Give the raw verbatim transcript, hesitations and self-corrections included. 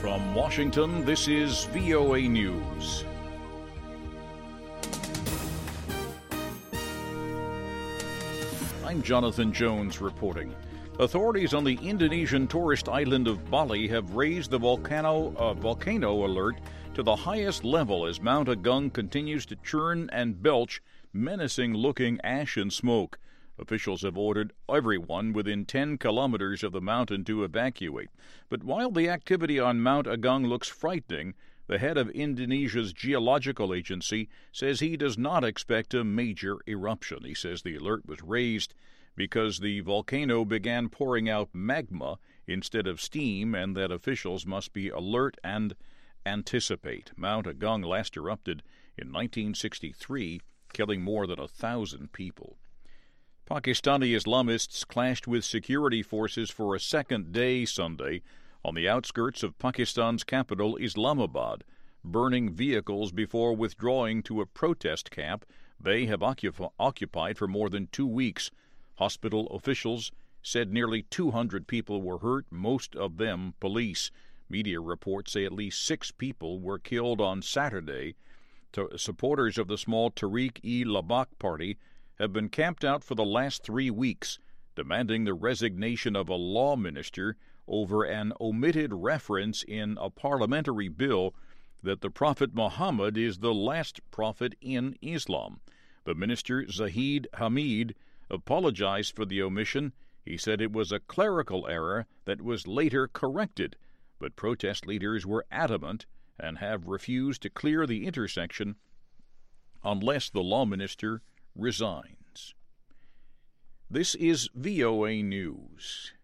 From Washington, this is V O A News. I'm Jonathan Jones reporting. Authorities on the Indonesian tourist island of Bali have raised the volcano uh, volcano alert to the highest level as Mount Agung continues to churn and belch menacing-looking ash and smoke. Officials have ordered everyone within ten kilometers of the mountain to evacuate. But while the activity on Mount Agung looks frightening, the head of Indonesia's geological agency says he does not expect a major eruption. He says the alert was raised because the volcano began pouring out magma instead of steam, and that officials must be alert and anticipate. Mount Agung last erupted in nineteen sixty-three, killing more than a thousand people. Pakistani Islamists clashed with security forces for a second day Sunday on the outskirts of Pakistan's capital, Islamabad, burning vehicles before withdrawing to a protest camp they have occup- occupied for more than two weeks. Hospital officials said nearly two hundred people were hurt, most of them police. Media reports say at least six people were killed on Saturday. To- supporters of the small Tehreek-e-Labak party have been camped out for the last three weeks, demanding the resignation of a law minister over an omitted reference in a parliamentary bill that the Prophet Muhammad is the last prophet in Islam. The minister, Zahid Hamid, apologized for the omission. He said it was a clerical error that was later corrected, but protest leaders were adamant and have refused to clear the intersection unless the law minister resigns. This is V O A News.